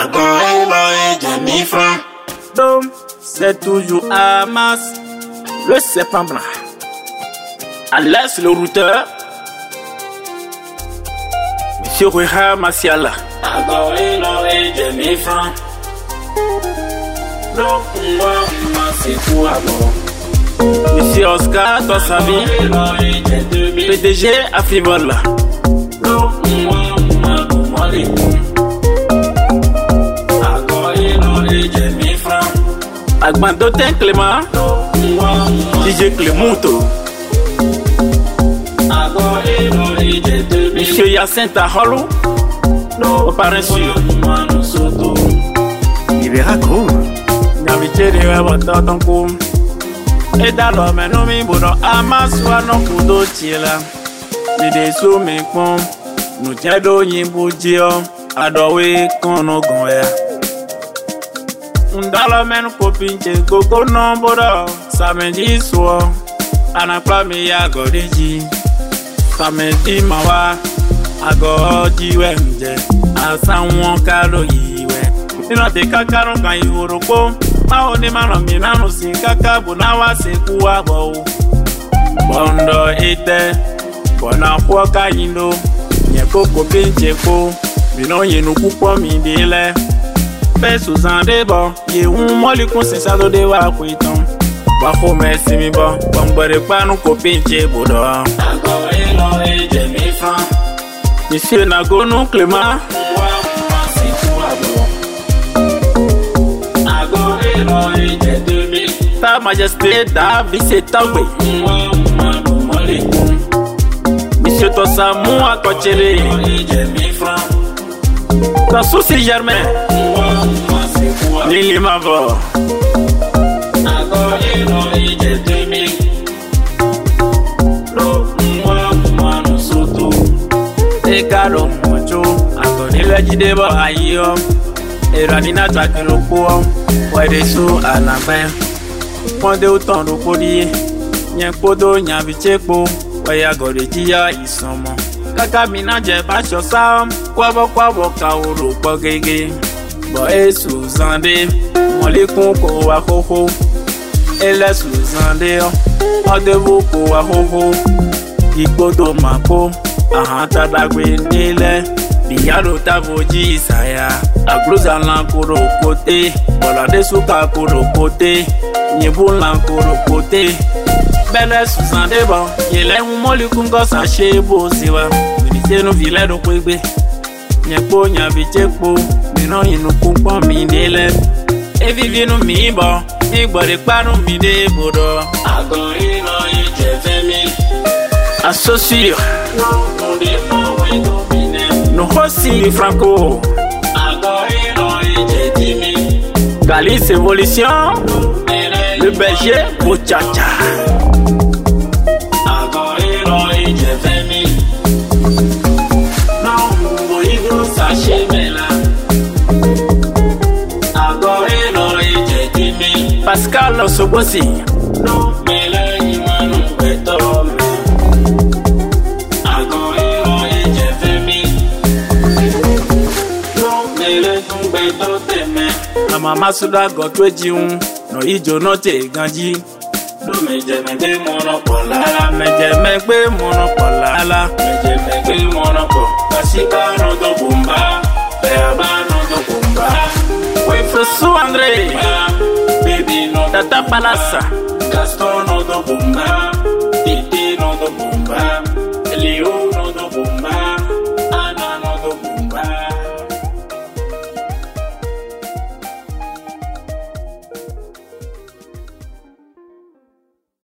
Donc, c'est toujours Hamas, le serpent blanc. À l'est, le routeur, Monsieur Ruha Masiala. Monsieur Oscar Tossavi, PDG Afrivol. Agbandotin Clément, DJ Clémouto. Monsieur Yacinta Holo, au parrain sûr. Libéra Gros. N'habitez de Wabatonkou. Et d'alors, mais non, mais bon, Hamas soit non pour d'autres là. Les dessous, mais bon, nous tiens d'oyen pour dire, adoré qu'on a gagné. Ndala men kopinche koko nombora samedi soir anapami ya godiji samedi mawa agodi wenje asanwon kalo yiwe ina de kakaro kan iworoko ma oni mano mi nanu sin kakabu na wa seku abo bondo ite bona kwa yindo nye koko pinche ko bino yenu kupo mi dele sous un débat, yé ou moi les conseils de wa kuiton. Bako merci mi bon, bombare pas nous copines chez Boudor. Monsieur Nagono Clément. Ta Majesté David c'est tombé. Monsieur Tossamou à Cochéré. Ta souci Germain. Lili Mavo. Ekalo mocho, akonile jidebo ayo. Eranina takiloko, wedesu anabe. Ponde uton do kodi, nyepodo nyabicheko, weya godejiya isomo. Kaka mina je basho sam, kwabo kauru pogege. Boy sous-andé, mon les concours à ho-ho. Et les sous-andé, en de beaucoup à ho-ho. Ikodo mako, a hanta da gwendele. Biyalo tavoji saya, a gluza lankoro kote. Bola de suka koro kote, nyebu lankoro kote. Belle sous-andé bon, yele umoli kungo sa shebo ziwa. Minite no vile do kwebe, nyepo nyabichekpo. Non, il nous comprend mindele. Et vivez nous mi bon, et boire pas nous mide bodo. Associé. Nous aussi Franco. Galice Évolution. Le berger Bochacha. Pascal Sobosi. No, mais là, il m'a non béton. Agorero et Jeffemi. Non, mais là, il béton t'aimer. Mama Suda Gotwejiun. No, ijo no te ganji. No, mais j'aime monopola. Mais j'aime monopola. Mais j'aime monopola. Kasika no do bomba. Beaba no do bomba. Oui, François André. Tata Palassa Gaston no do bunga